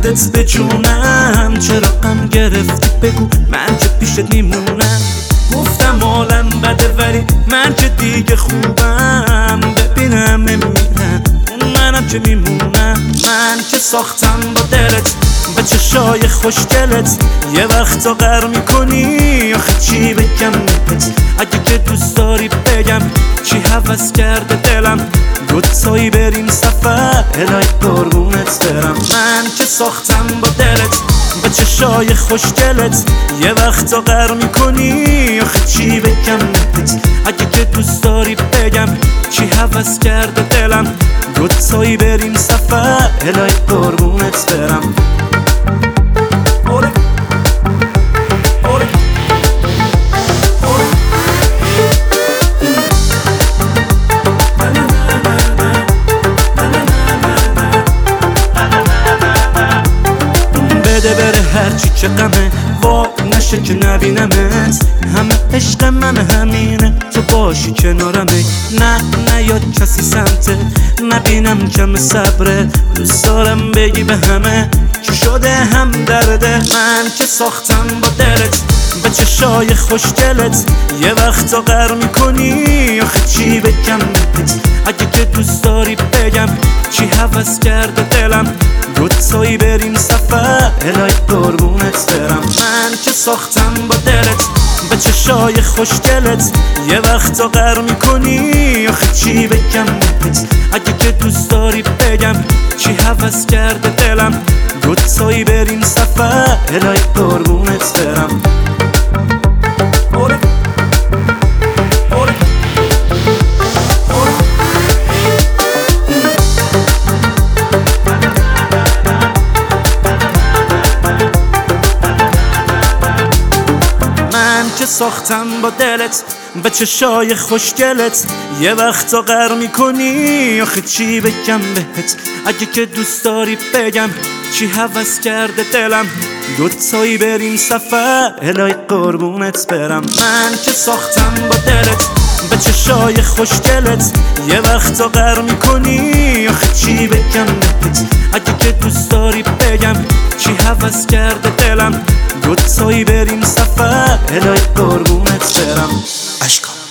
یادت به جونم، چرا غم گرفتی بگو من که پیشت میمونم. گفتم عالم بده ولی من که دیگه خوبم، ببینم میمیرم منم که میمونم. من که ساختم با دلت به چشای خوشگلت، یه وقتا غر میکنی آخه چی بگم بهت. اگه که دوست داری بگم چی هوس کرده دلم، دوتایی بریم سفر الهی قربونت برم. من که ساختم با دلت به چشای خوشگلت، یه وقتا غر میکنی آخه چی بگم بهت. اگه که دوست داری بگم چی هوس کرده دلم، دوتایی بریم سفر الهی قربونت برم. بده بره هرچی که غمه، وای نشه که نبینمت. همه عشق من همینه تو باشی کنارمه. نه یاد کسی سمته نبینم کم صبره، دوست دارم بگی به همه که شده هم درده. من که ساختم با دلت به چشای خوشگلت، یه وقتا غر میکنی آخه چی بگم بهت. اگه که دوست داری بگم چی هوس کرده دلم، دوتایی بریم سفر الهی قربونت برم. من که ساختم با دلت به چشای خوشگلت، یه وقتا غر میکنی آخه چی بگم بهت. اگه که دوست داری بگم چی هوس کرده دلم، دوتایی بریم سفر الهی قربونت برم. که ساختم با دلت به چشای خوشگلت، یه وقتا غر میکنی آخه چی بگم بهت. اگه که دوست داری بگم چی هوس کرده دلم، دوتایی بریم سفر الهی قربونت برم. من که ساختم با دلت به چشای خوشگلت، یه وقتا غر میکنی آخه چی بگم بهت. اگه که دوست داری بگم چی هوس کرده دلم، دوتایی بریم سفر الهی قربونت برم. اشکام